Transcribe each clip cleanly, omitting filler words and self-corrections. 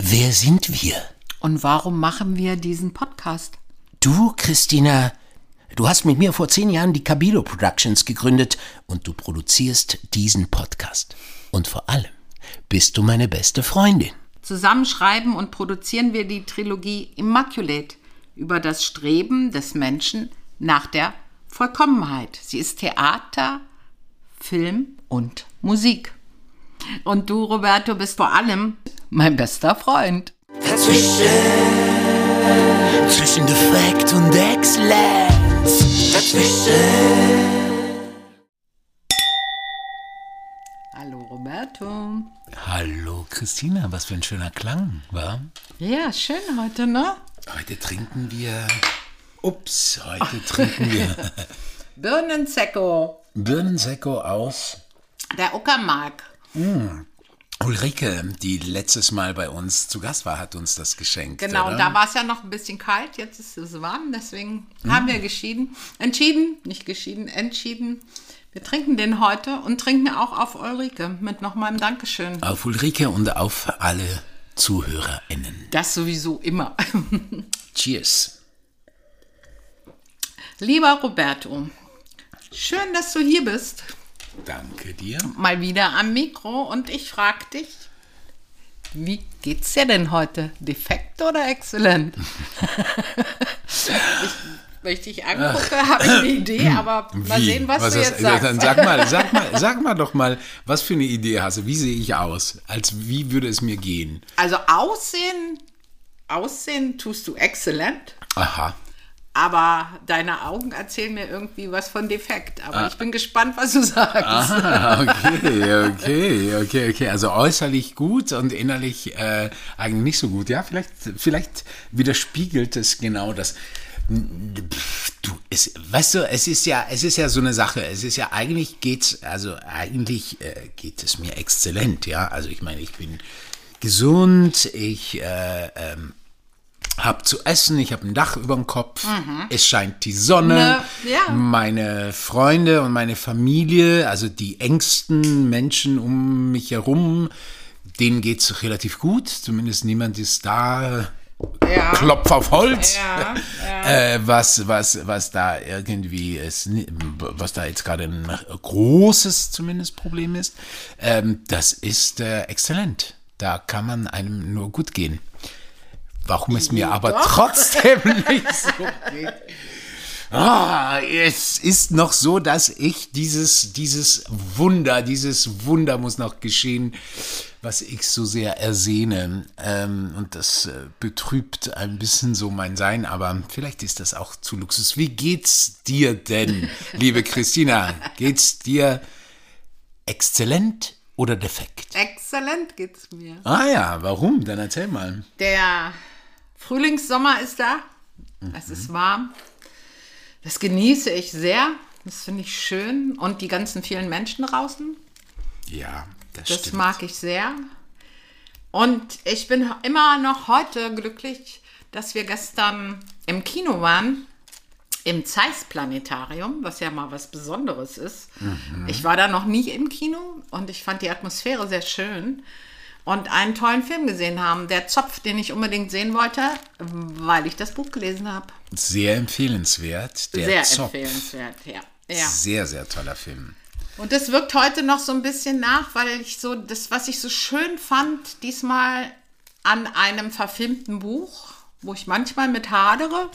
Wer sind wir? Und warum machen wir diesen Podcast? Du, Christina, du hast mit mir vor 10 Jahren die Cabilo Productions gegründet und du produzierst diesen Podcast. Und vor allem bist du meine beste Freundin. Zusammen schreiben und produzieren wir die Trilogie Immaculate über das Streben des Menschen nach der Vollkommenheit. Sie ist Theater, Film und Musik. Und du, Roberto, bist vor allem mein bester Freund. Zwischen Defekt und Exzellenz. Hallo, Roberto. Hallo, Christina, was für ein schöner Klang, wa? Ja, schön heute, ne? Heute trinken wir... Birnensekko. Birnensekko aus... Der Uckermark. Ulrike, die letztes Mal bei uns zu Gast war, hat uns das geschenkt. Genau, oder? und da war es ja noch ein bisschen kalt, jetzt ist es warm, deswegen haben wir entschieden. Wir trinken den heute und trinken auch auf Ulrike mit nochmal einem Dankeschön. Auf Ulrike und auf alle ZuhörerInnen. Das sowieso immer. Cheers. Lieber Roberto, schön, dass du hier bist. Danke dir. Mal wieder am Mikro und ich frage dich, wie geht's dir denn heute? Defekt oder exzellent? Wenn ich dich angucke, habe ich eine Idee, aber mal sehen, was du jetzt sagst. Dann sag mal doch mal, was für eine Idee hast du? Wie sehe ich aus? Wie würde es mir gehen? Also Aussehen tust du exzellent. Aha. Aber deine Augen erzählen mir irgendwie was von Defekt. Aber ich bin gespannt, was du sagst. Ah, okay. Also äußerlich gut und innerlich eigentlich nicht so gut. Ja, vielleicht widerspiegelt es genau das. Es ist ja so eine Sache. Es ist ja eigentlich geht es mir exzellent. Ja, also ich meine, ich bin gesund. Ich hab zu essen, ich habe ein Dach über dem Kopf, es scheint die Sonne, meine Freunde und meine Familie, also die engsten Menschen um mich herum, denen geht's relativ gut, zumindest niemand ist da, Klopf auf Holz, was da irgendwie ist, was da jetzt gerade ein großes zumindest Problem ist, das ist exzellent, da kann man einem nur gut gehen. Warum es mir aber trotzdem nicht so geht. Es ist noch so, dass ich dieses Wunder muss noch geschehen, was ich so sehr ersehne. Und das betrübt ein bisschen so mein Sein, aber vielleicht ist das auch zu Luxus. Wie geht's dir denn, liebe Christina? Geht's dir exzellent oder defekt? Exzellent geht's mir. Ah ja, warum? Dann erzähl mal. Der Frühlingssommer ist da. Es ist warm. Das genieße ich sehr. Das finde ich schön. Und die ganzen vielen Menschen draußen. Ja, das stimmt. Das mag ich sehr. Und ich bin immer noch heute glücklich, dass wir gestern im Kino waren. Im Zeiss-Planetarium, was ja mal was Besonderes ist. Ich war da noch nie im Kino und ich fand die Atmosphäre sehr schön. Und einen tollen Film gesehen haben. Der Zopf, den ich unbedingt sehen wollte, weil ich das Buch gelesen habe. Sehr empfehlenswert. Der Zopf. Empfehlenswert, ja. Sehr, sehr toller Film. Und das wirkt heute noch so ein bisschen nach, weil ich so, das, was ich so schön fand, diesmal an einem verfilmten Buch, wo ich manchmal mit hadere.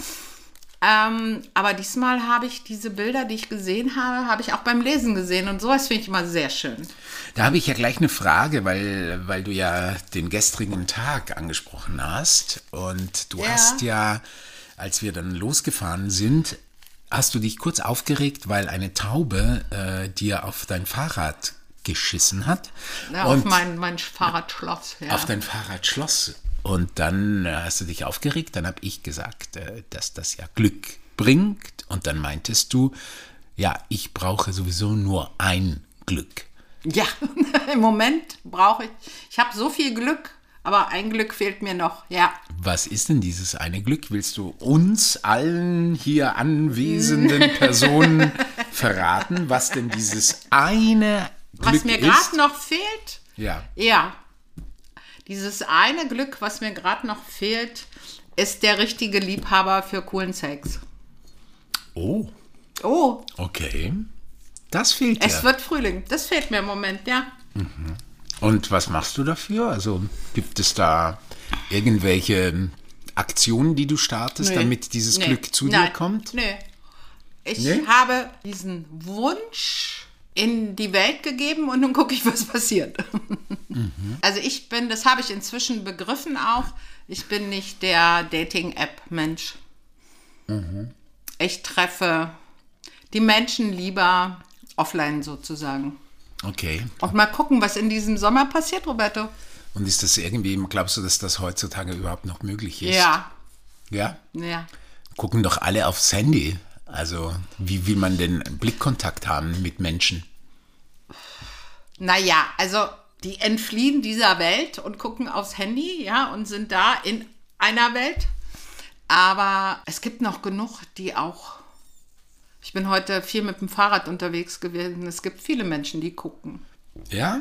Aber diesmal habe ich diese Bilder, die ich gesehen habe ich auch beim Lesen gesehen. Und sowas finde ich immer sehr schön. Da habe ich ja gleich eine Frage, weil du ja den gestrigen Tag angesprochen hast. Und du hast ja, als wir dann losgefahren sind, hast du dich kurz aufgeregt, weil eine Taube dir auf dein Fahrrad geschissen hat. Ja, auf mein Fahrradschloss. Ja. Auf dein Fahrradschloss. Und dann hast du dich aufgeregt, dann habe ich gesagt, dass das ja Glück bringt. Und dann meintest du, ja, ich brauche sowieso nur ein Glück. Ja, im Moment brauche ich habe so viel Glück, aber ein Glück fehlt mir noch, ja. Was ist denn dieses eine Glück? Willst du uns allen hier anwesenden Personen verraten, was denn dieses eine Glück ist? Was mir gerade noch fehlt? Ja. Ja. Dieses eine Glück, was mir gerade noch fehlt, ist der richtige Liebhaber für coolen Sex. Oh, Oh, okay. Das fehlt dir. es wird Frühling. Das fehlt mir im Moment, ja. Und was machst du dafür? Also gibt es da irgendwelche Aktionen, die du startest, Nee. damit dieses Nee. Glück zu dir Nein. kommt? Nee. Ich Nee? habe diesen Wunsch in die Welt gegeben und nun gucke ich, was passiert. Also das habe ich inzwischen begriffen auch, ich bin nicht der Dating-App-Mensch. Ich treffe die Menschen lieber offline sozusagen. Okay. Und mal gucken, was in diesem Sommer passiert, Roberto. Und ist das irgendwie, glaubst du, dass das heutzutage überhaupt noch möglich ist? Ja, Ja? ja. Gucken doch alle aufs Handy. Also, wie will man denn Blickkontakt haben mit Menschen? Naja, also die entfliehen dieser Welt und gucken aufs Handy, ja, und sind da in einer Welt. Aber es gibt noch genug, die auch. Ich bin heute viel mit dem Fahrrad unterwegs gewesen. Es gibt viele Menschen, die gucken. Ja?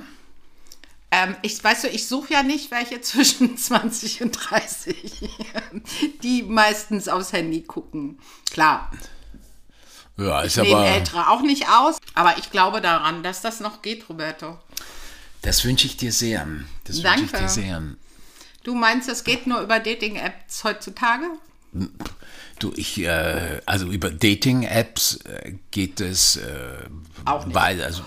Ich suche ja nicht welche zwischen 20 und 30, die meistens aufs Handy gucken. Klar, Ja, ist nehmen aber. Ältere auch nicht aus, aber ich glaube daran, dass das noch geht, Roberto. Das wünsche ich dir sehr. Das wünsche ich Danke. dir sehr. Du meinst, das geht nur über Dating-Apps heutzutage? Du, also über Dating-Apps geht es Auch nicht. weil, also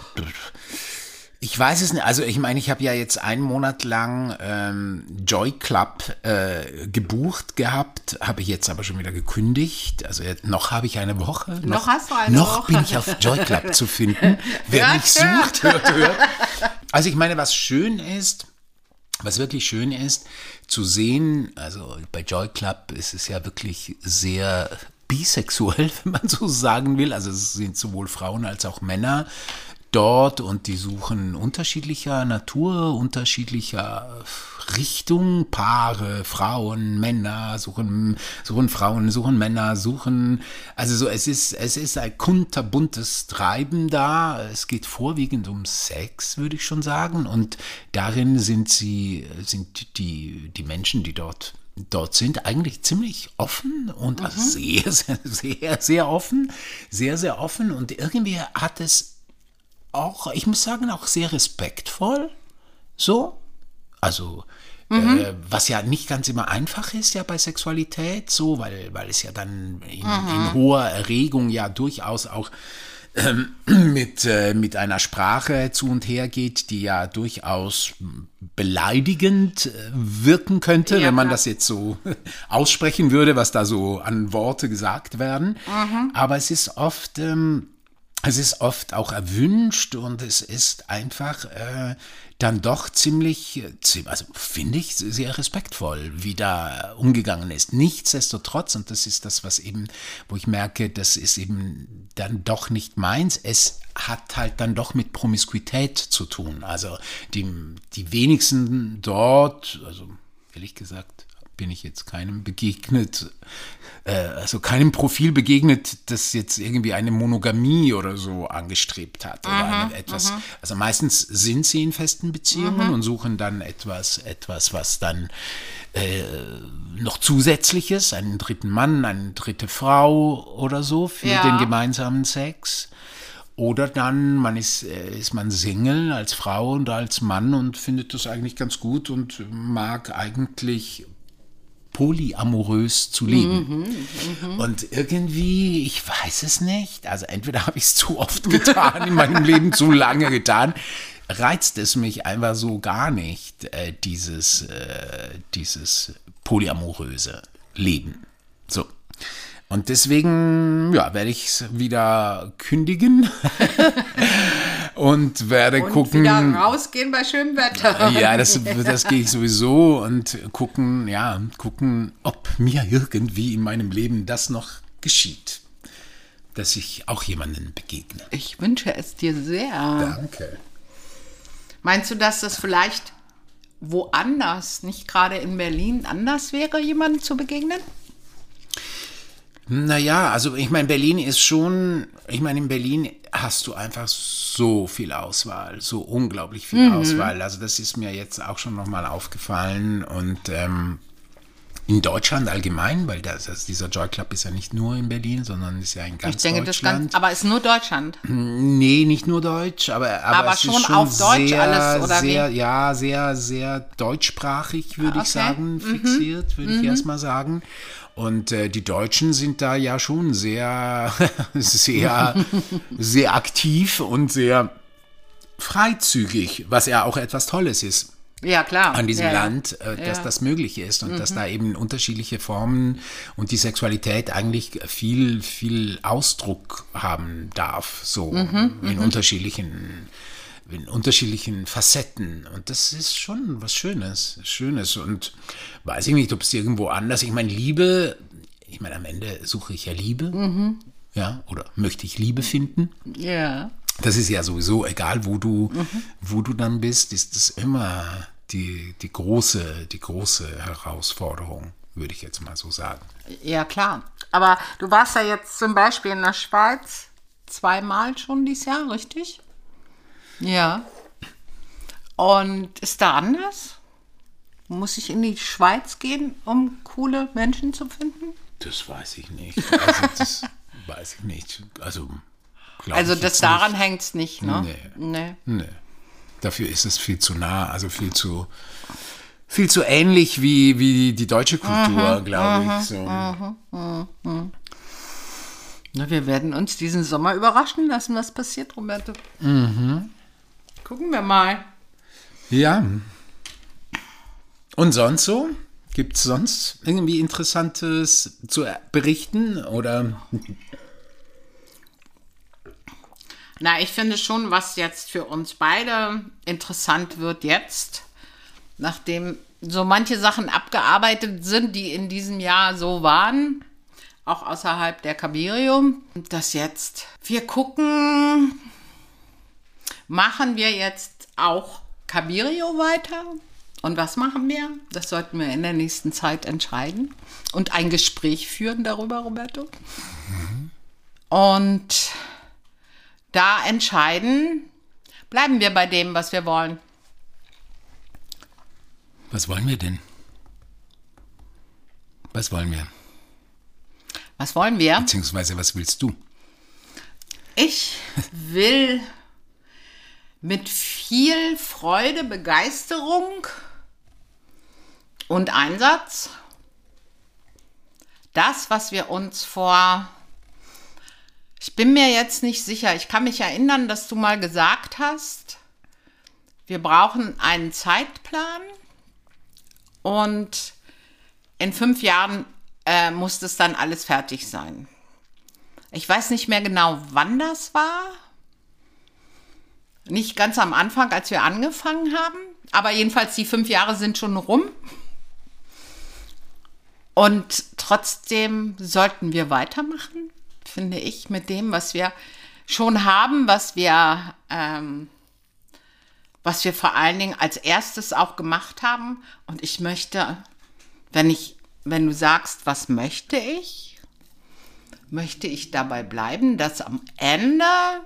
ich weiß es nicht. Also ich meine, ich habe ja jetzt einen Monat lang Joy Club gebucht gehabt, habe ich jetzt aber schon wieder gekündigt. Also noch habe ich eine Woche. Noch hast du eine Noch Woche. bin ich auf Joy Club zu finden. Wer mich sucht, hört. Also ich meine, was wirklich schön ist, zu sehen, also bei Joy Club ist es ja wirklich sehr bisexuell, wenn man so sagen will. Also es sind sowohl Frauen als auch Männer dort und die suchen unterschiedlicher Natur, unterschiedlicher Richtung, Paare, Frauen, Männer, suchen Frauen, suchen Männer, also so, es ist ein kunterbuntes Treiben da, es geht vorwiegend um Sex, würde ich schon sagen, und darin sind die Menschen, die dort sind, eigentlich ziemlich offen und also sehr, sehr, sehr, sehr offen, sehr, sehr offen und irgendwie hat es auch, ich muss sagen, auch sehr respektvoll, so, also was ja nicht ganz immer einfach ist ja bei Sexualität, so, weil es ja dann in hoher Erregung ja durchaus auch mit einer Sprache zu und her geht, die ja durchaus beleidigend wirken könnte, Ja, wenn man klar. das jetzt so aussprechen würde, was da so an Worte gesagt werden. Aber es ist oft auch erwünscht und es ist einfach dann doch also finde ich, sehr respektvoll, wie da umgegangen ist. Nichtsdestotrotz, und das ist das, was eben, wo ich merke, das ist eben dann doch nicht meins, es hat halt dann doch mit Promiskuität zu tun. Also die wenigsten dort, also ehrlich gesagt, bin ich jetzt keinem begegnet, also keinem Profil begegnet, das jetzt irgendwie eine Monogamie oder so angestrebt hat. Oder also meistens sind sie in festen Beziehungen und suchen dann etwas, was dann noch Zusätzliches, einen dritten Mann, eine dritte Frau oder so für Ja. den gemeinsamen Sex. Oder dann ist man Single als Frau und als Mann und findet das eigentlich ganz gut und mag eigentlich polyamorös zu leben. Und irgendwie, ich weiß es nicht, also entweder habe ich es zu oft getan, in meinem Leben zu lange getan, reizt es mich einfach so gar nicht, dieses polyamoröse Leben. So. Und deswegen, ja, werde ich es wieder kündigen und werde Und gucken. wieder rausgehen bei schönem Wetter. Ja, das gehe ich sowieso und gucken, ob mir irgendwie in meinem Leben das noch geschieht, dass ich auch jemanden begegne. Ich wünsche es dir sehr. Danke. Meinst du, dass das vielleicht woanders, nicht gerade in Berlin, anders wäre, jemandem zu begegnen? Naja, also ich meine, Berlin ist schon, ich meine, in Berlin hast du einfach so viel Auswahl, so unglaublich viel Auswahl. Also das ist mir jetzt auch schon nochmal aufgefallen und in Deutschland allgemein, weil dieser Joy Club ist ja nicht nur in Berlin, sondern ist ja in ganz Deutschland. Aber ist nur Deutschland? Nee, nicht nur Deutsch, aber es schon ist schon auf Deutsch sehr, alles, oder sehr, wie? ja, sehr, sehr deutschsprachig, würde ich sagen, fixiert, würde ich erstmal sagen. Und die Deutschen sind da ja schon sehr, sehr, sehr aktiv und sehr freizügig, was ja auch etwas Tolles ist. Ja, klar. An diesem Land, dass das möglich ist und dass da eben unterschiedliche Formen und die Sexualität eigentlich viel, viel Ausdruck haben darf, so in unterschiedlichen Facetten. Und das ist schon was Schönes. Und weiß ich nicht, ob es irgendwo anders, ich meine, Liebe, am Ende suche ich ja Liebe, ja, oder möchte ich Liebe finden. Ja. Das ist ja sowieso, egal wo du dann bist, ist das immer die große Herausforderung, würde ich jetzt mal so sagen. Ja, klar. Aber du warst ja jetzt zum Beispiel in der Schweiz 2-mal schon dieses Jahr, richtig? Ja. Und ist da anders? Muss ich in die Schweiz gehen, um coole Menschen zu finden? Das weiß ich nicht. Also das daran hängt es nicht, ne? Nee. Dafür ist es viel zu nah, also viel zu ähnlich wie die deutsche Kultur, glaube ich. So. Na, wir werden uns diesen Sommer überraschen lassen, was passiert, Roberto. Gucken wir mal. Ja. Und sonst so? Gibt es sonst irgendwie Interessantes zu berichten? Oder? Na, ich finde schon, was jetzt für uns beide interessant wird jetzt, nachdem so manche Sachen abgearbeitet sind, die in diesem Jahr so waren, auch außerhalb der Cabirio, dass jetzt wir gucken, machen wir jetzt auch Cabirio weiter? Und was machen wir? Das sollten wir in der nächsten Zeit entscheiden und ein Gespräch führen darüber, Roberto. Und da entscheiden, bleiben wir bei dem, was wir wollen. Was wollen wir denn? Was wollen wir? Was wollen wir? Beziehungsweise, was willst du? Ich will mit viel Freude, Begeisterung und Einsatz das, was wir uns ich bin mir jetzt nicht sicher, ich kann mich erinnern, dass du mal gesagt hast, wir brauchen einen Zeitplan und in 5 Jahren muss das dann alles fertig sein. Ich weiß nicht mehr genau, wann das war. Nicht ganz am Anfang, als wir angefangen haben, aber jedenfalls die 5 Jahre sind schon rum. Und trotzdem sollten wir weitermachen, finde ich, mit dem, was wir schon haben, was wir vor allen Dingen als erstes auch gemacht haben. Und ich möchte, wenn du sagst, was möchte ich dabei bleiben, dass am Ende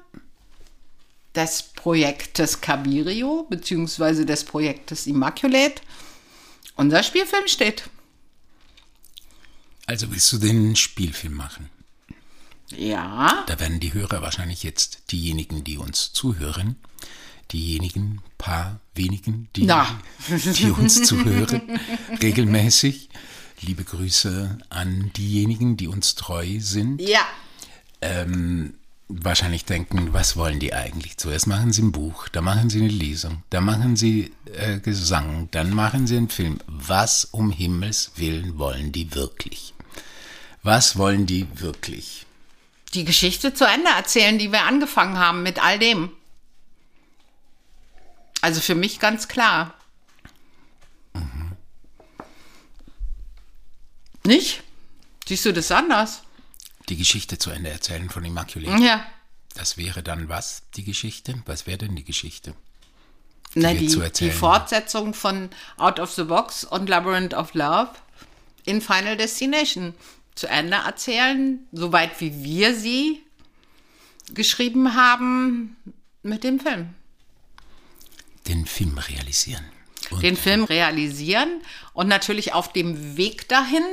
des Projektes Cabirio, beziehungsweise des Projektes Immaculate, unser Spielfilm steht. Also willst du den Spielfilm machen? Ja. Da werden die Hörer wahrscheinlich jetzt diejenigen, die uns zuhören, diejenigen paar wenigen, die uns zuhören, regelmäßig. Liebe Grüße an diejenigen, die uns treu sind. Ja. Wahrscheinlich denken, was wollen die eigentlich? Zuerst machen sie ein Buch, dann machen sie eine Lesung, dann machen sie Gesang, dann machen sie einen Film. Was um Himmels Willen wollen die wirklich? Was wollen die wirklich? Die Geschichte zu Ende erzählen, die wir angefangen haben mit all dem. Also für mich ganz klar. Nicht? Siehst du das anders? Die Geschichte zu Ende erzählen von Immaculate. Ja. Das wäre dann was, die Geschichte? Was wäre denn die Geschichte? Die Fortsetzung von Out of the Box und Labyrinth of Love in Final Destination. zu Ende erzählen, soweit wie wir sie geschrieben haben, mit dem Film. Den Film realisieren. Den Film realisieren und natürlich auf dem Weg dahin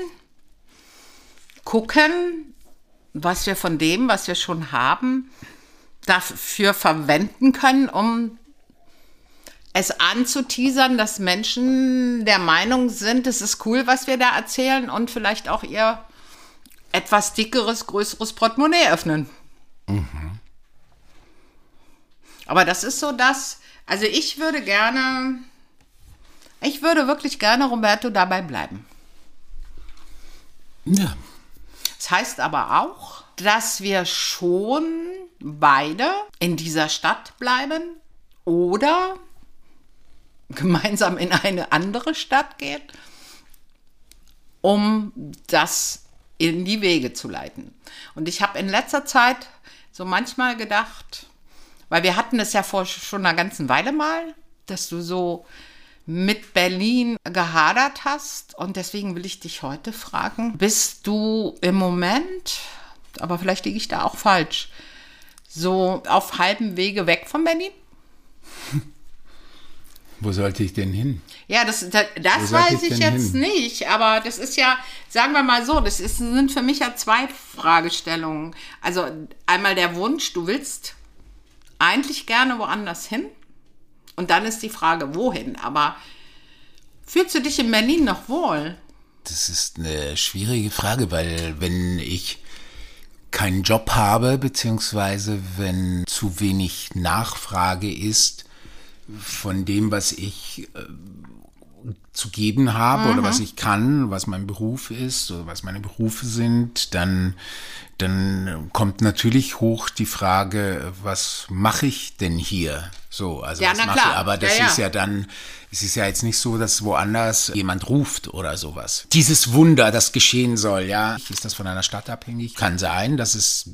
gucken, was wir von dem, was wir schon haben, dafür verwenden können, um es anzuteasern, dass Menschen der Meinung sind, es ist cool, was wir da erzählen und vielleicht auch ihr etwas dickeres, größeres Portemonnaie öffnen. Aber das ist so das, also ich würde wirklich gerne, Roberto, dabei bleiben. Ja. Das heißt aber auch, dass wir schon beide in dieser Stadt bleiben oder gemeinsam in eine andere Stadt gehen, um das in die Wege zu leiten. Und ich habe in letzter Zeit so manchmal gedacht, weil wir hatten es ja vor schon einer ganzen Weile mal, dass du so mit Berlin gehadert hast. Und deswegen will ich dich heute fragen, bist du im Moment, aber vielleicht liege ich da auch falsch, so auf halbem Wege weg von Berlin? Wo sollte ich denn hin? Ja, das weiß ich jetzt nicht, aber das ist ja, sagen wir mal so, sind für mich ja zwei Fragestellungen. Also einmal der Wunsch, du willst eigentlich gerne woanders hin und dann ist die Frage, wohin? Aber fühlst du dich in Berlin noch wohl? Das ist eine schwierige Frage, weil wenn ich keinen Job habe, beziehungsweise wenn zu wenig Nachfrage ist, von dem, was ich zu geben habe oder was ich kann, was mein Beruf ist oder was meine Berufe sind, dann kommt natürlich hoch die Frage, was mache ich denn hier? So, also ja, was na mache klar. ich? Aber das ist ja dann, es ist ja jetzt nicht so, dass woanders jemand ruft oder sowas. Dieses Wunder, das geschehen soll, ja. Ist das von einer Stadt abhängig? Kann sein, das ist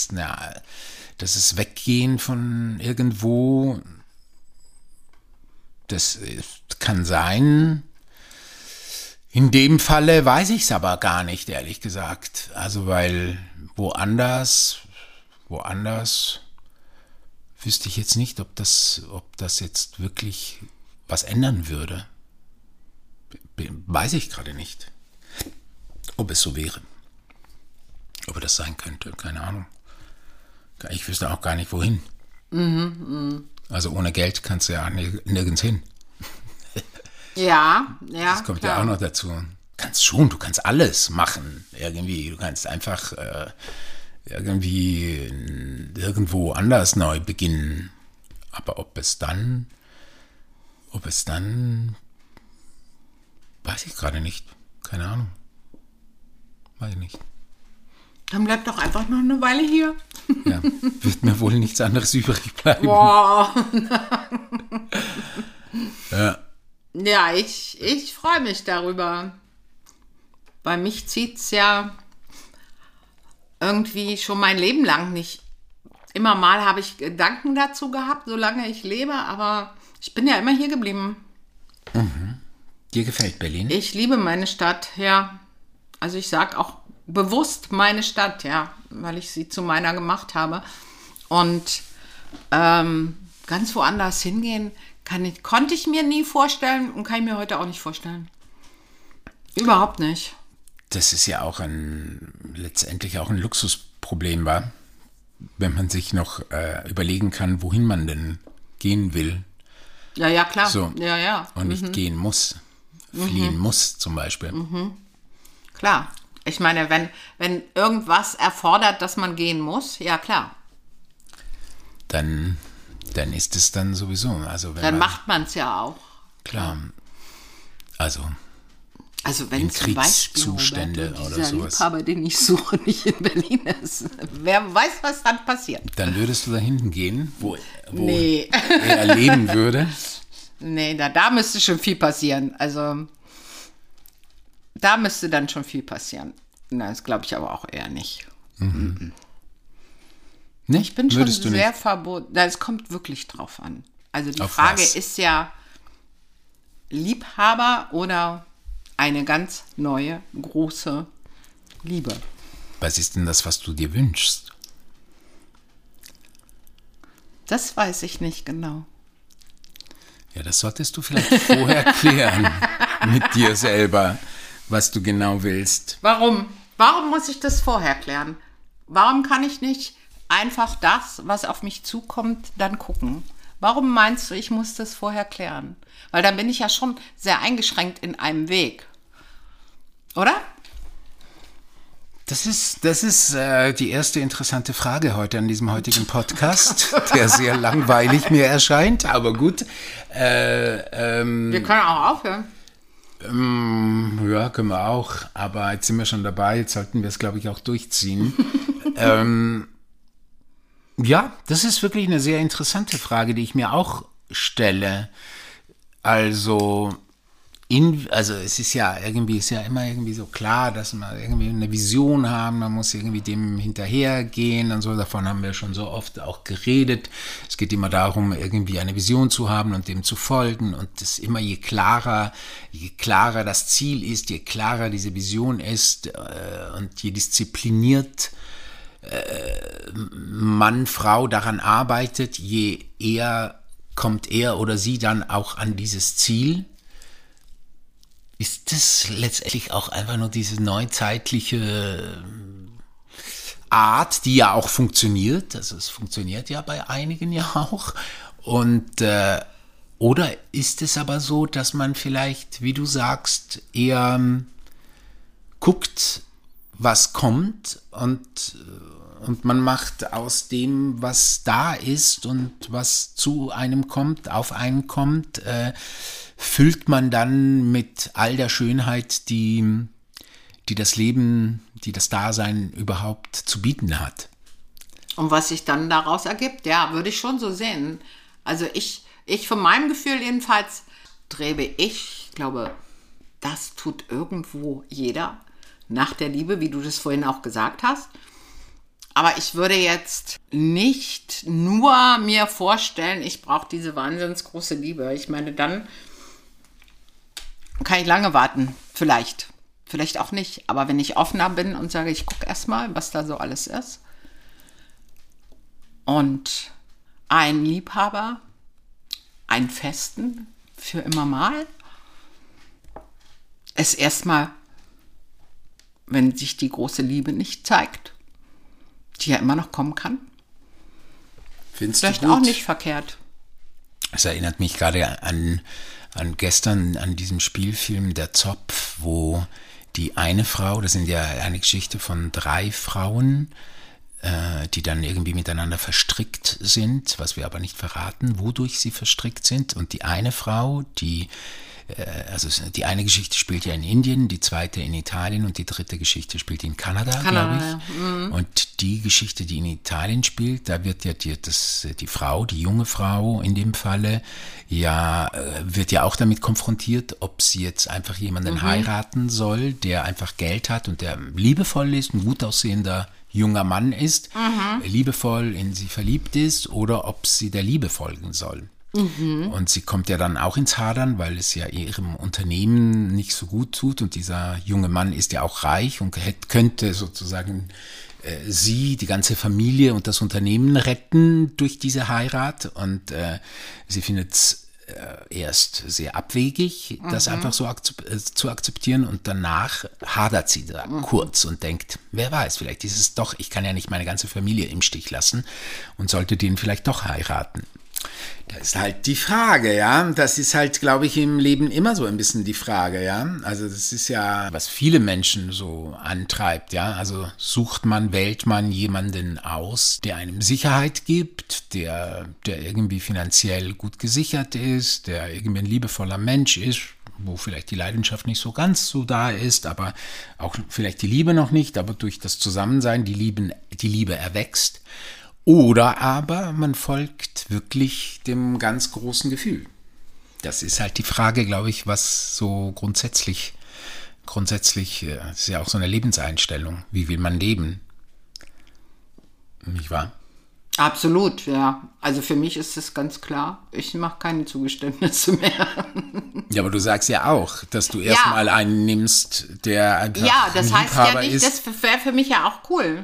Weggehen von irgendwo. Das kann sein. In dem Falle weiß ich es aber gar nicht, ehrlich gesagt. Also weil woanders wüsste ich jetzt nicht, ob das jetzt wirklich was ändern würde. Weiß ich gerade nicht. Ob es so wäre. Ob das sein könnte, keine Ahnung. Ich wüsste auch gar nicht, wohin. Also ohne Geld kannst du ja nirgends hin. Ja. Das kommt klar. Ja auch noch dazu. Du kannst alles machen irgendwie. Du kannst einfach irgendwie irgendwo anders neu beginnen. Aber ob es dann, weiß ich gerade nicht. Keine Ahnung. Weiß ich nicht. Dann bleib doch einfach noch eine Weile hier. Ja, wird mir wohl nichts anderes übrig bleiben. Boah. Ja. Ja, ich freue mich darüber. Bei mich zieht es ja irgendwie schon mein Leben lang nicht. Immer mal habe ich Gedanken dazu gehabt, solange ich lebe, aber ich bin ja immer hier geblieben. Dir gefällt Berlin? Ich liebe meine Stadt, ja. Also ich sage auch bewusst meine Stadt, ja, weil ich sie zu meiner gemacht habe. Und ganz woanders hingehen konnte ich mir nie vorstellen und kann ich mir heute auch nicht vorstellen. Überhaupt nicht. Das ist ja auch letztendlich auch ein Luxusproblem, war, wenn man sich noch überlegen kann, wohin man denn gehen will. Ja, klar. So. Ja. Und nicht gehen muss. Fliehen muss zum Beispiel. Klar. Ich meine, wenn irgendwas erfordert, dass man gehen muss, ja klar. Dann ist es dann sowieso. Also dann macht man es ja auch. Klar. Also wenn zum Beispiel Zustände Roberto, oder dieser sowas. Liebhaber, den ich suche, nicht in Berlin ist. Wer weiß, was dann passiert. Dann würdest du da hinten gehen, wo nee. er leben würde. Nee, da müsste schon viel passieren. Also da müsste dann schon viel passieren. Na, das glaube ich aber auch eher nicht. Nee, ich bin schon sehr verboten. Es kommt wirklich drauf an. Also die Frage ist ja, Liebhaber oder eine ganz neue, große Liebe. Was ist denn das, was du dir wünschst? Das weiß ich nicht genau. Ja, das solltest du vielleicht vorher klären mit dir selber, was du genau willst. Warum? Warum muss ich das vorher klären? Warum kann ich nicht einfach das, was auf mich zukommt, dann gucken? Warum meinst du, ich muss das vorher klären? Weil dann bin ich ja schon sehr eingeschränkt in einem Weg. Oder? Das ist die erste interessante Frage heute an diesem heutigen Podcast, der sehr langweilig mir erscheint, aber gut. Wir können auch aufhören. Ja, können wir auch, aber jetzt sind wir schon dabei, jetzt sollten wir es, glaube ich, auch durchziehen. Ja, das ist wirklich eine sehr interessante Frage, die ich mir auch stelle. Also es ist ja immer irgendwie so klar, dass man irgendwie eine Vision haben, man muss irgendwie dem hinterhergehen und so, davon haben wir schon so oft auch geredet. Es geht immer darum, irgendwie eine Vision zu haben und dem zu folgen, und das immer je klarer das Ziel ist, je klarer diese Vision ist und je diszipliniert Mann, Frau daran arbeitet, je eher kommt er oder sie dann auch an dieses Ziel. Ist das letztendlich auch einfach nur diese neuzeitliche Art, die ja auch funktioniert? Also es funktioniert ja bei einigen ja auch. Und oder ist es aber so, dass man vielleicht, wie du sagst, eher guckt, was kommt, und man macht aus dem, was da ist und was zu einem kommt, auf einen kommt, füllt man dann mit all der Schönheit, die das Leben, die das Dasein überhaupt zu bieten hat. Und was sich dann daraus ergibt, ja, würde ich schon so sehen. Also ich von meinem Gefühl jedenfalls ich glaube, das tut irgendwo jeder nach der Liebe, wie du das vorhin auch gesagt hast. Aber ich würde jetzt nicht nur mir vorstellen, ich brauche diese wahnsinnig große Liebe. Ich meine, dann kann ich lange warten. Vielleicht auch nicht. Aber wenn ich offener bin und sage, ich gucke erstmal, was da so alles ist. Und einen Liebhaber, einen festen, für immer mal. Es erstmal, wenn sich die große Liebe nicht zeigt, die ja immer noch kommen kann. Findest vielleicht du gut? Auch nicht verkehrt. Es erinnert mich gerade an gestern, an diesem Spielfilm Der Zopf, wo die eine Frau, das sind ja eine Geschichte von 3 Frauen, die dann irgendwie miteinander verstrickt sind, was wir aber nicht verraten, wodurch sie verstrickt sind. Und die eine Frau, die eine Geschichte spielt ja in Indien, die zweite in Italien und die dritte Geschichte spielt in Kanada, glaube ich. Ja. Mhm. Und die Geschichte, die in Italien spielt, da wird ja die Frau, die junge Frau in dem Falle, wird ja auch damit konfrontiert, ob sie jetzt einfach jemanden heiraten soll, der einfach Geld hat und der liebevoll ist, ein gut aussehender junger Mann ist, liebevoll in sie verliebt ist, oder ob sie der Liebe folgen soll. Und sie kommt ja dann auch ins Hadern, weil es ja ihrem Unternehmen nicht so gut tut, und dieser junge Mann ist ja auch reich und könnte sozusagen sie, die ganze Familie und das Unternehmen retten durch diese Heirat, und sie findet es erst sehr abwegig, das einfach so zu akzeptieren, und danach hadert sie da kurz und denkt, wer weiß, vielleicht ist es doch, ich kann ja nicht meine ganze Familie im Stich lassen und sollte den vielleicht doch heiraten. Das ist halt die Frage, ja. Das ist halt, glaube ich, im Leben immer so ein bisschen die Frage, ja. Also das ist ja, was viele Menschen so antreibt, ja. Also wählt man jemanden aus, der einem Sicherheit gibt, der irgendwie finanziell gut gesichert ist, der irgendwie ein liebevoller Mensch ist, wo vielleicht die Leidenschaft nicht so ganz so da ist, aber auch vielleicht die Liebe noch nicht, aber durch das Zusammensein die Liebe erwächst. Oder aber man folgt wirklich dem ganz großen Gefühl. Das ist halt die Frage, glaube ich, was so grundsätzlich ist ja auch so eine Lebenseinstellung. Wie will man leben? Nicht wahr? Absolut, ja. Also für mich ist es ganz klar, ich mache keine Zugeständnisse mehr. Ja, aber du sagst ja auch, dass du erstmal einen nimmst, der einfach Ja, das ein heißt ja Liebhaber nicht, ist. das wäre für mich ja auch cool.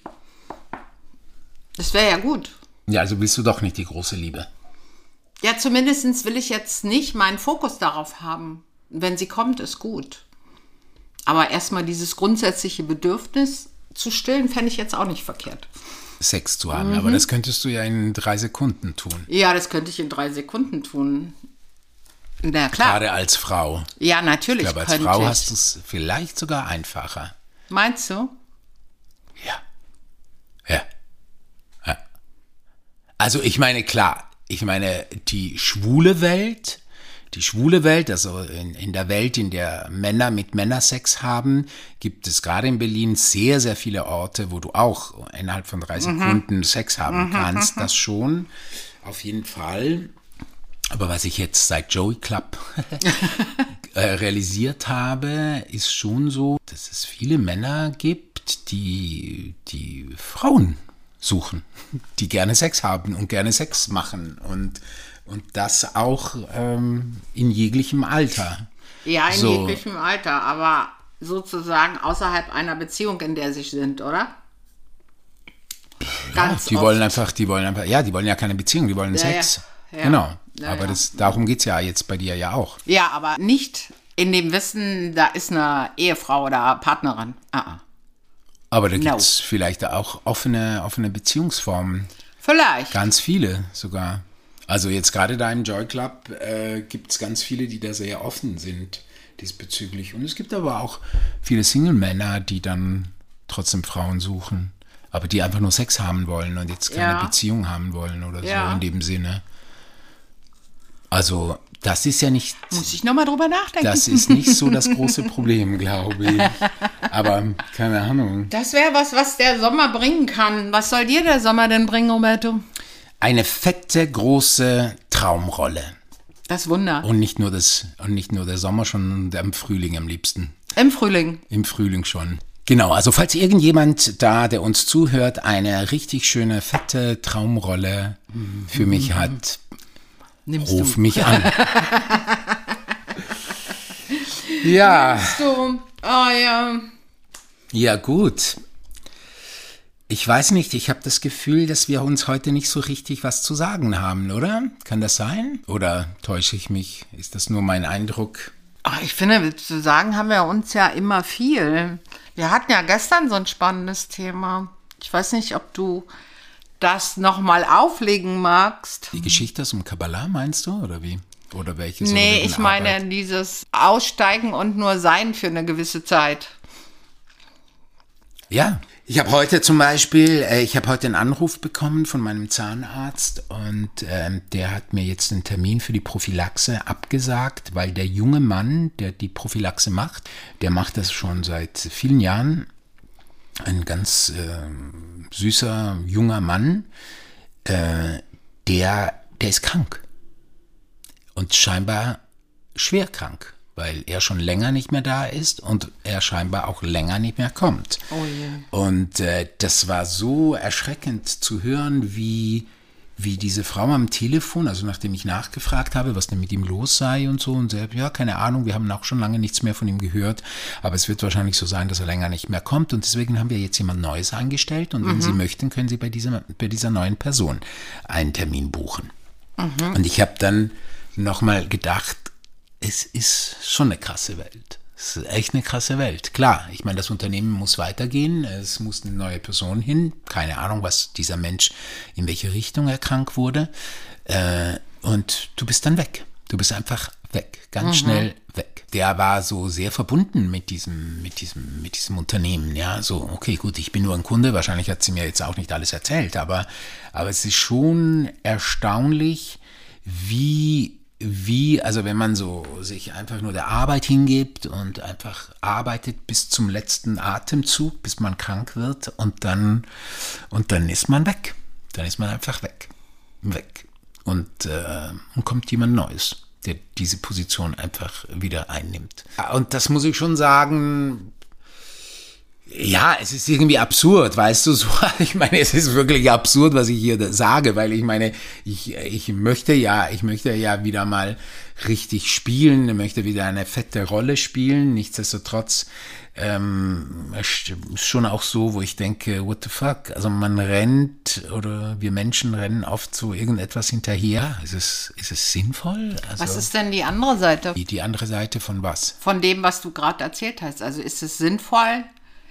Das wäre ja gut. Ja, also willst du doch nicht die große Liebe. Ja, zumindest will ich jetzt nicht meinen Fokus darauf haben. Wenn sie kommt, ist gut. Aber erstmal dieses grundsätzliche Bedürfnis zu stillen, fände ich jetzt auch nicht verkehrt. Sex zu haben, aber das könntest du ja in 3 Sekunden tun. Ja, das könnte ich in 3 Sekunden tun. Na klar. Gerade als Frau. Ja, natürlich Ich glaube, als könnte Frau ich. hast du es vielleicht sogar einfacher. Meinst du? Ja. Ja. Ja. Also ich meine, klar, die schwule Welt, also in der Welt, in der Männer mit Männersex haben, gibt es gerade in Berlin sehr, sehr viele Orte, wo du auch innerhalb von 3 Sekunden Sex haben kannst. Das schon, auf jeden Fall. Aber was ich jetzt seit Joey Club realisiert habe, ist schon so, dass es viele Männer gibt, die Frauen suchen, die gerne Sex haben und gerne Sex machen und das auch in jeglichem Alter. Ja, in jeglichem Alter, aber sozusagen außerhalb einer Beziehung, in der sie sind, oder? Ganz Die oft. wollen ja keine Beziehung, die wollen Sex. ja. Genau, Ja, aber ja. darum geht es ja jetzt bei dir ja auch. Ja, aber nicht in dem Wissen, da ist eine Ehefrau oder Partnerin. Aber da gibt es vielleicht auch offene Beziehungsformen. Vielleicht. Ganz viele sogar. Also jetzt gerade da im Joy Club gibt es ganz viele, die da sehr offen sind diesbezüglich. Und es gibt aber auch viele Single-Männer, die dann trotzdem Frauen suchen, aber die einfach nur Sex haben wollen und jetzt keine Beziehung haben wollen oder so in dem Sinne. Also das ist ja nicht... Muss ich nochmal drüber nachdenken. Das ist nicht so das große Problem, glaube ich. Aber keine Ahnung. Das wäre was der Sommer bringen kann. Was soll dir der Sommer denn bringen, Roberto? Eine fette, große Traumrolle. Das Wunder. Und nicht nur der Sommer, schon im Frühling am liebsten. Im Frühling. Im Frühling schon. Genau, also falls irgendjemand da, der uns zuhört, eine richtig schöne, fette Traumrolle für mich hat, ruf mich an. Ja. So, ja. Ja, gut. Ich weiß nicht, ich habe das Gefühl, dass wir uns heute nicht so richtig was zu sagen haben, oder? Kann das sein? Oder täusche ich mich? Ist das nur mein Eindruck? Ich finde, zu sagen haben wir uns ja immer viel. Wir hatten ja gestern so ein spannendes Thema. Ich weiß nicht, ob du das nochmal auflegen magst. Die Geschichte aus dem Kabbalah, meinst du, oder wie? Oder welche? Nee, ich meine dieses Aussteigen und nur Sein für eine gewisse Zeit. Ja, ich habe heute zum Beispiel, einen Anruf bekommen von meinem Zahnarzt und der hat mir jetzt einen Termin für die Prophylaxe abgesagt, weil der junge Mann, der die Prophylaxe macht, der macht das schon seit vielen Jahren, ein ganz süßer, junger Mann, der ist krank und scheinbar schwer krank, weil er schon länger nicht mehr da ist und er scheinbar auch länger nicht mehr kommt. Oh je. Und das war so erschreckend zu hören, wie diese Frau am Telefon, also nachdem ich nachgefragt habe, was denn mit ihm los sei und so, und sie hat, ja, keine Ahnung, wir haben auch schon lange nichts mehr von ihm gehört, aber es wird wahrscheinlich so sein, dass er länger nicht mehr kommt und deswegen haben wir jetzt jemand Neues eingestellt und wenn Sie möchten, können Sie bei dieser neuen Person einen Termin buchen. Und ich habe dann nochmal gedacht, es ist schon eine krasse Welt. Es ist echt eine krasse Welt. Klar, ich meine, das Unternehmen muss weitergehen, es muss eine neue Person hin. Keine Ahnung, was dieser Mensch, in welche Richtung er krank wurde. Und du bist dann weg. Du bist einfach weg, ganz schnell weg. Der war so sehr verbunden mit diesem Unternehmen. Ja, so, okay, gut, ich bin nur ein Kunde. Wahrscheinlich hat sie mir jetzt auch nicht alles erzählt, aber es ist schon erstaunlich, also wenn man so sich einfach nur der Arbeit hingibt und einfach arbeitet bis zum letzten Atemzug, bis man krank wird und dann ist man weg. Dann ist man einfach weg. Und kommt jemand Neues, der diese Position einfach wieder einnimmt. Und das muss ich schon sagen, Ja, es ist irgendwie absurd, weißt du, so, ich meine, es ist wirklich absurd, was ich hier sage, weil ich meine, ich möchte ja wieder mal richtig spielen, ich möchte wieder eine fette Rolle spielen, nichtsdestotrotz, ist schon auch so, wo ich denke, what the fuck, also man rennt oder wir Menschen rennen oft so irgendetwas hinterher, ist es sinnvoll? Also, Was ist denn die andere Seite? die andere Seite von was? Von dem, was du gerade erzählt hast. Also ist es sinnvoll,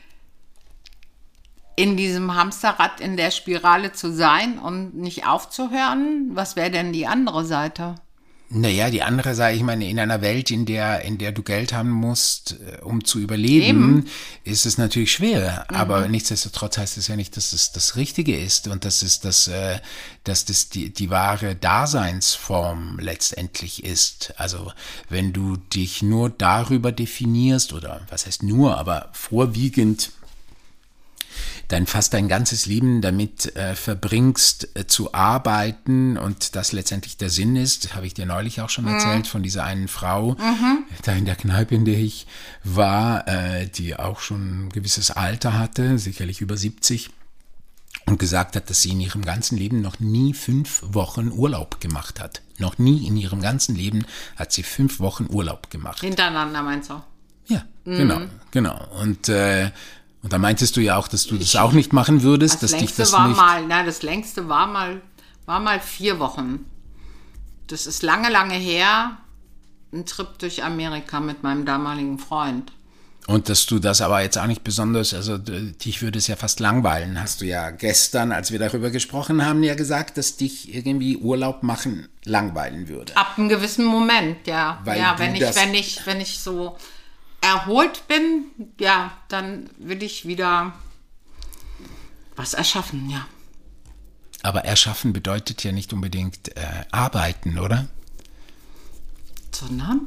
in diesem Hamsterrad, in der Spirale zu sein und nicht aufzuhören? Was wäre denn die andere Seite? Naja, die andere Seite, ich meine, in einer Welt, in der du Geld haben musst, um zu überleben, ist es natürlich schwer. Aber nichtsdestotrotz heißt es ja nicht, dass es das Richtige ist und dass das die wahre Daseinsform letztendlich ist. Also wenn du dich nur darüber definierst, oder was heißt nur, aber vorwiegend dann fast dein ganzes Leben damit verbringst, zu arbeiten und das letztendlich der Sinn ist, habe ich dir neulich auch schon erzählt, von dieser einen Frau, da in der Kneipe, in der ich war, die auch schon ein gewisses Alter hatte, sicherlich über 70, und gesagt hat, dass sie in ihrem ganzen Leben noch nie 5 Wochen Urlaub gemacht hat. Noch nie in ihrem ganzen Leben hat sie 5 Wochen Urlaub gemacht. Hintereinander meinst du? Ja, genau. Und da meintest du ja auch, dass du das auch nicht machen würdest, dass dich das nicht... Das längste war mal 4 Wochen. Das ist lange, lange her. Ein Trip durch Amerika mit meinem damaligen Freund. Und dass du das aber jetzt auch nicht besonders, also dich würde es ja fast langweilen. Hast du ja gestern, als wir darüber gesprochen haben, ja gesagt, dass dich irgendwie Urlaub machen langweilen würde. Ab einem gewissen Moment, ja. Weil ja, du wenn ich so erholt bin, ja, dann will ich wieder was erschaffen, ja. Aber erschaffen bedeutet ja nicht unbedingt arbeiten, oder? Sondern?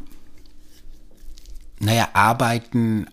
Naja, arbeiten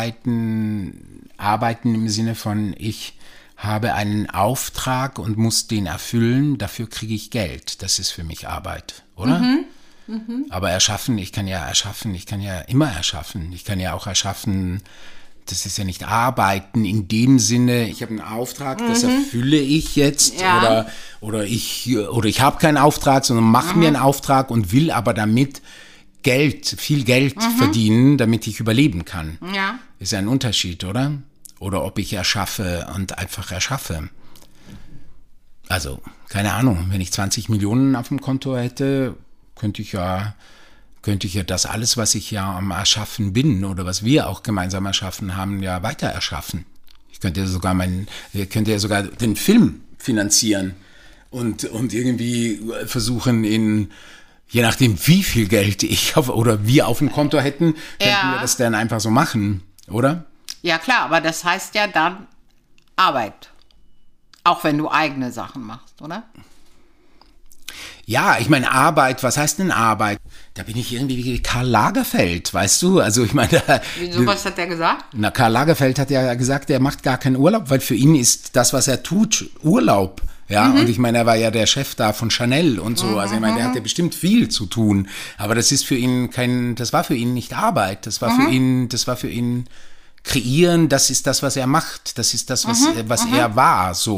im Sinne von, ich habe einen Auftrag und muss den erfüllen, dafür kriege ich Geld. Das ist für mich Arbeit, oder? Aber erschaffen, ich kann ja immer erschaffen. Ich kann ja auch erschaffen, das ist ja nicht arbeiten in dem Sinne, ich habe einen Auftrag, das erfülle ich jetzt, Ja. oder ich habe keinen Auftrag, sondern mache mir einen Auftrag und will aber damit viel Geld verdienen, damit ich überleben kann. Ja. Ist ja ein Unterschied, oder? Oder ob ich erschaffe und einfach erschaffe. Also, keine Ahnung, wenn ich 20 Millionen auf dem Konto hätte, könnte ich ja das alles, was ich ja am Erschaffen bin oder was wir auch gemeinsam erschaffen haben, ja weiter erschaffen. Ich könnte ja sogar den Film finanzieren und irgendwie versuchen je nachdem wie viel Geld ich oder wir auf dem Konto hätten, könnten wir das dann einfach so machen, oder? Ja, klar, aber das heißt ja dann Arbeit. Auch wenn du eigene Sachen machst, oder? Ja, ich meine Arbeit, was heißt denn Arbeit? Da bin ich irgendwie wie Karl Lagerfeld, weißt du? Also ich meine... Wieso, was hat der gesagt? Na, Karl Lagerfeld hat ja gesagt, er macht gar keinen Urlaub, weil für ihn ist das, was er tut, Urlaub. Ja, und ich meine, er war ja der Chef da von Chanel und so. Also ich meine, der hatte bestimmt viel zu tun. Aber das ist für ihn das war für ihn nicht Arbeit. Das war für ihn kreieren, das ist das, was er macht. Das ist das, was er war, so.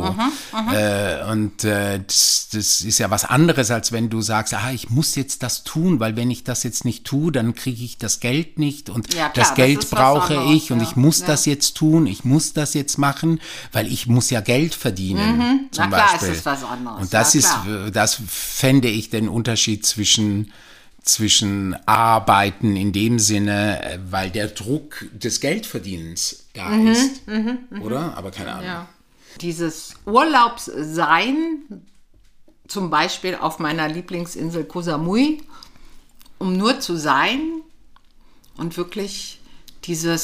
Das ist ja was anderes, als wenn du sagst, ich muss jetzt das tun, weil wenn ich das jetzt nicht tue, dann kriege ich das Geld nicht und Ja, klar, das Geld ist was brauche anderes, ich und ich muss das jetzt tun, ich muss das jetzt machen, weil ich muss ja Geld verdienen, zum Na klar, Beispiel. ist es was anderes. Und das Ja, das fände ich den Unterschied zwischen Arbeiten in dem Sinne, weil der Druck des Geldverdienens da ist, oder? Aber keine Ahnung. Ja. Dieses Urlaubssein, zum Beispiel auf meiner Lieblingsinsel Koh Samui, um nur zu sein und wirklich diese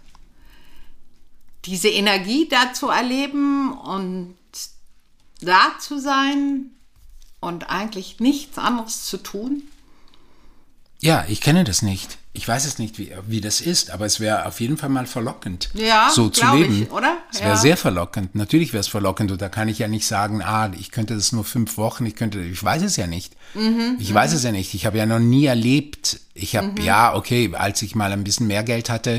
Energie da zu erleben und da zu sein und eigentlich nichts anderes zu tun. Ja, ich kenne das nicht. Ich weiß es nicht, wie das ist, aber es wäre auf jeden Fall mal verlockend, Ja, so zu glaub leben. ich, oder? Es wäre Ja. sehr verlockend. Natürlich wäre es verlockend und da kann ich ja nicht sagen, ich könnte das nur 5 Wochen, ich weiß es ja nicht. Ich weiß es ja nicht. Ich habe ja noch nie erlebt. Ich habe, als ich mal ein bisschen mehr Geld hatte,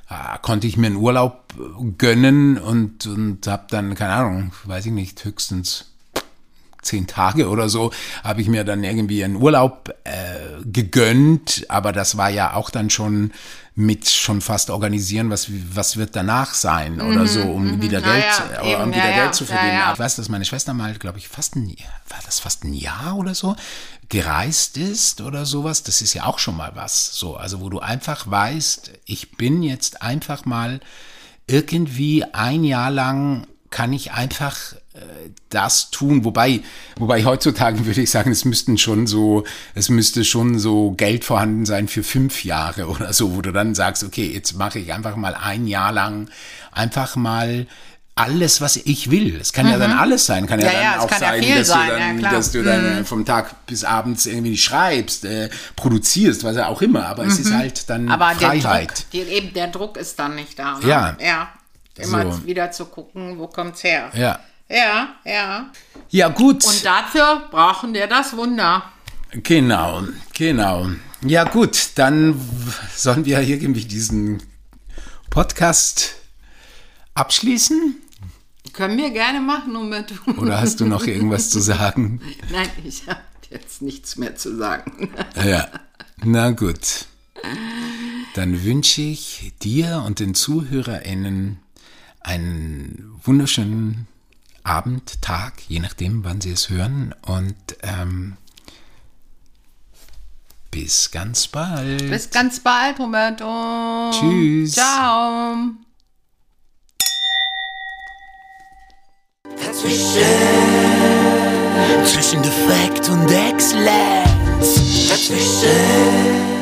konnte ich mir einen Urlaub gönnen und habe dann, keine Ahnung, weiß ich nicht, höchstens 10 Tage oder so, habe ich mir dann irgendwie einen Urlaub gegönnt, aber das war ja auch dann schon fast organisieren, was wird danach sein oder so, um wieder Geld zu verdienen. Ja. Ich weiß, dass meine Schwester mal, glaube ich, fast ein Jahr oder so gereist ist oder sowas. Das ist ja auch schon mal was, so, also wo du einfach weißt, ich bin jetzt einfach mal irgendwie ein Jahr lang, kann ich einfach das tun, wobei heutzutage würde ich sagen, es müsste schon so Geld vorhanden sein für 5 Jahre oder so, wo du dann sagst, okay, jetzt mache ich einfach mal ein Jahr lang einfach mal alles, was ich will. Es kann ja dann alles sein, kann ja dann auch sein, dass du dann vom Tag bis abends irgendwie schreibst, produzierst, was auch immer, aber es ist halt dann aber Freiheit. Der Druck ist dann nicht da. Ne? Ja. Immer so. Wieder zu gucken, wo kommt's her. Ja. Ja. Ja, gut. Und dafür brauchen wir das Wunder. Genau. Ja, gut, dann sollen wir irgendwie diesen Podcast abschließen? Können wir gerne machen, Umberto. Oder hast du noch irgendwas zu sagen? Nein, ich habe jetzt nichts mehr zu sagen. Ja, na gut. Dann wünsche ich dir und den ZuhörerInnen einen wunderschönen Abend, Tag, je nachdem, wann Sie es hören. Und bis ganz bald. Bis ganz bald, Roberto. Tschüss. Ciao. Zwischen Defekt und Exzellenz. Dazwischen.